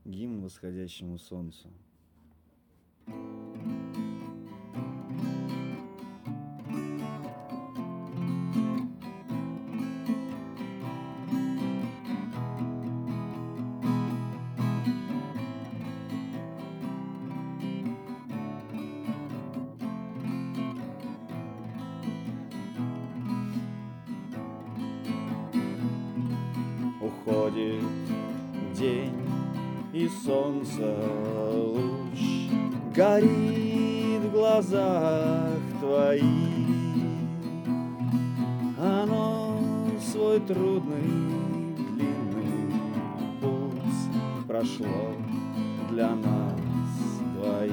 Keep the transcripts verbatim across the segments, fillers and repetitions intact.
Гимн восходящему солнцу. Уходит день, и солнце луч горит в глазах твоих. Оно свой трудный, длинный путь прошло для нас двоих.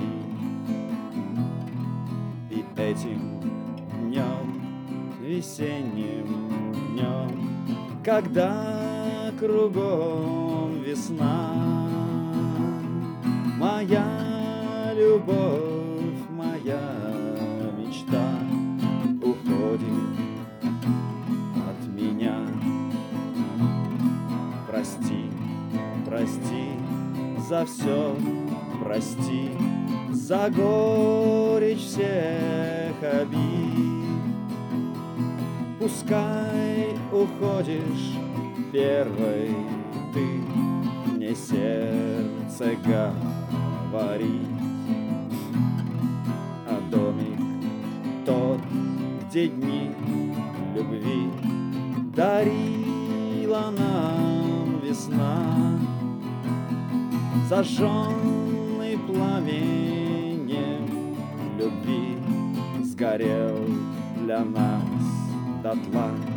И этим днем, весенним днем, когда кругом весна, моя любовь, моя мечта уходит от меня. Прости, прости за все, прости за горечь всех обид. Пускай уходишь первой ты, мне сердце говорит, а домик тот, где дни любви дарила нам весна, зажженный пламенем любви, сгорел для нас дотла.